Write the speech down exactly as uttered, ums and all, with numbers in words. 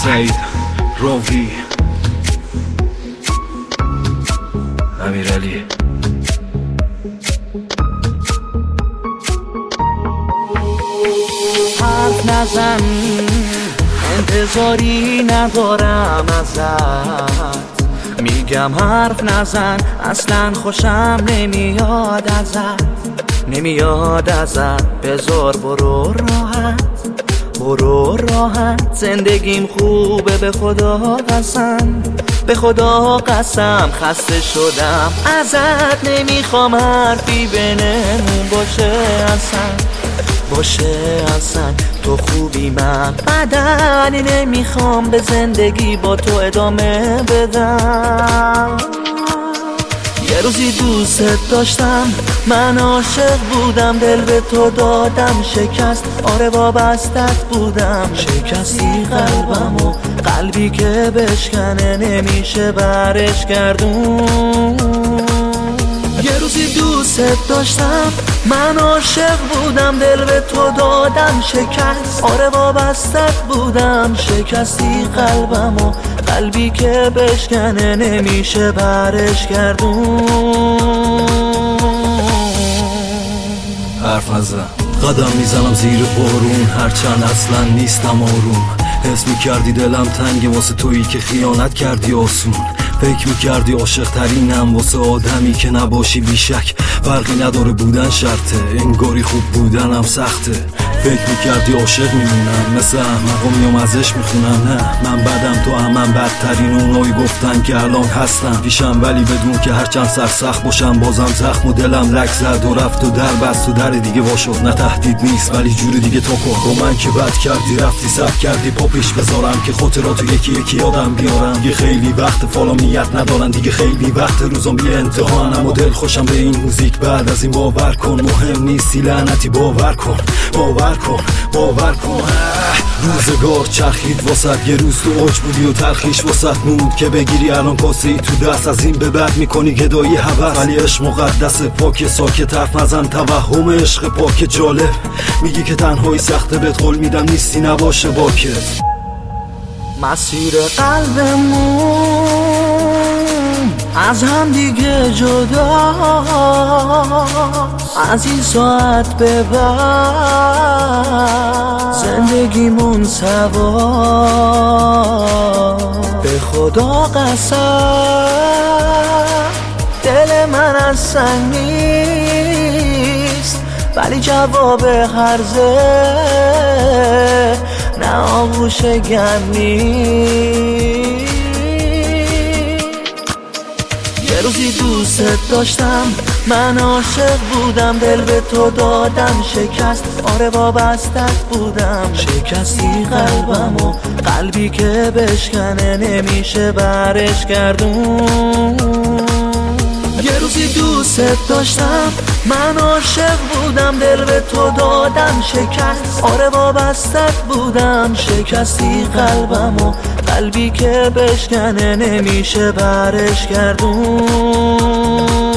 سعید روحی امیرعلی. حرف نزن انتظاری ندارم ازت، میگم حرف نزن اصلا خوشم نمیاد ازت، نمیاد ازت. بذار برو راحت، برو راحت. زندگیم خوبه به خدا قسم، به خدا قسم. خسته شدم ازت، نمیخوام حرفی بینمون باشه اصلا، باشه اصلا. تو خوبی من بدنی نمیخوام به زندگی با تو ادامه بدم. یه روزی دوست داشتم، من عاشق بودم، دل به تو دادم شکست. آره وابستت بودم، شکستی قلبمو، قلبی که بشکنه نمیشه برش گردون. یه روزی دوست داشتم، من عاشق بودم، دل به تو دادم شکست. آره وابستت بودم، شکستی قلبمو، قلبی که بشکنه نمیشه برش گردون. حرف نزن، قدم میزنم زیر بارون، هرچند اصلا نیستم آروم. حس میکردی دلم تنگه واسه تویی که خیانت کردی آسون. فکر میکردی عاشق ترینم واسه آدمی که نباشی بیشک. فرقی نداره بودن شرطه، انگاری خوب بودنم سخته. فکر میکردی عاشق میمونم، مثل احمقا میام ازش میخونم. نه من بدم، تو هم من بدترین. اونایی گفتن که الان هستم پیشم، ولی بدون که هرچند سرسخت باشم بازم زخم و دلم لک زد و رفت و در بست و در دیگه وا شد. نه تهدید نیست ولی جور دیگه تو کن. با من که بد کردی رفتی سب کردی پا پیش بذارم که خاطراتو یکی یکی یادم بیارم. دیگه خیلی وقت فالام نیت ندارن، دیگه خیلی وقت روزم بی امتحانم و دل خوشم به این موزیک. بعد از این باور کن مهم نیستی لعنتی، باور کن باور کن باور کن. روزگار چرخید واسد، یه روز تو اوج بودی و تلخیش واسد موند که بگیری الان کاسه ای تو دست. از این به بعد میکنی گدایی هوس، ولی عشق مقدس پاک ساکت. حرف نزن توهم عشق پاک جالب، میگی که تنهایی سخته، بهت قول میدم نیستی نباشه باکت. مسیر قلبمون از هم دیگه جدا، از این ساعت به بعد زندگیمون سوا. به خدا قسم دل من از سنگ نیست، ولی جواب هرزه نه آغوش گرمی. یه روزی دوست داشتم، من عاشق بودم، دل به تو دادم شکست. آره وابستت بودم، شکستی قلبمو، قلبی که بشکنه نمیشه برش گردون. یه روزی دوست داشتم، من عاشق بودم، دل به تو دادم شکست. آره وابستت بودم، شکستی قلبمو، قلبی که بشکنه نمیشه برش گردون.